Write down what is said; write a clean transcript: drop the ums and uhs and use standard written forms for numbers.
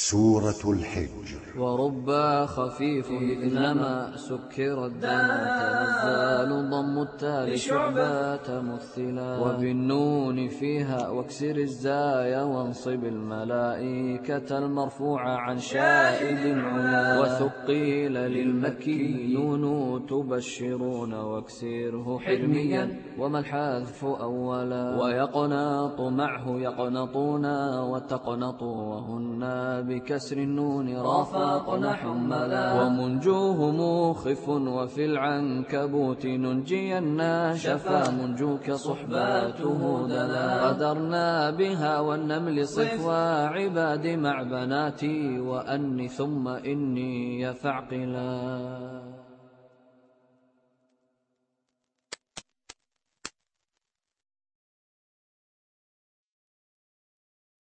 سورة الحجر. ورب خفيف إنما سكر الدم تنزال ضم التالي شعبة مثلا وبالنون فيها واكسر الزايا وانصب الملائكة المرفوعة عن شائد علا وثقيل للمكي نون تبشرون واكسره حرميا وما الحذف أولا ويقنط معه يقنطون وتقنطوا وهن بكسر النون رافقن حملا ومنجوه مخف وفي العنكبوت ننجين شفا منجوك صحباته دلا قدرنا بها والنمل صف وعباد مع بناتي وأني ثم إني يفعقلا.